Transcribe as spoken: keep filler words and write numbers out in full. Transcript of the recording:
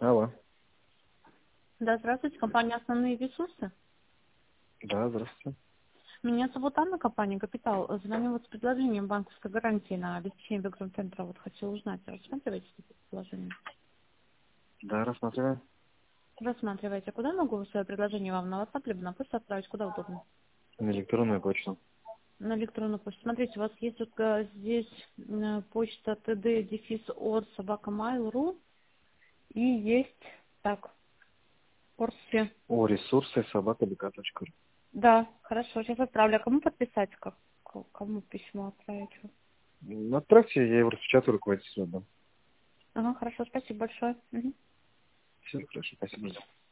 Алло. Да, здравствуйте, компания «Основные ресурсы». Да, здравствуйте. Меня зовут Анна, компания «Капитал». Звоню вот с предложением банковской гарантии на обеспечение бэкграунд-центра. Вот хотела узнать, рассматриваете это предложение? Да, рассматриваем. Рассматриваете. Куда могу свое предложение вам на WhatsApp, либо на почту отправить? Куда удобно? На электронную почту. На электронную почту. Смотрите, у вас есть вот, э, здесь э, почта тд дефис от собака mail.ru и есть, так, порси. О, ресурсы собака бэ ка точка ру. Да, хорошо, сейчас отправлю. А кому подписать? Как, к- кому письмо отправить? Ну, отправьте, я его распечатаю, руководителю отдам. Ага, хорошо, спасибо большое. Мгм. Все, хорошо, спасибо.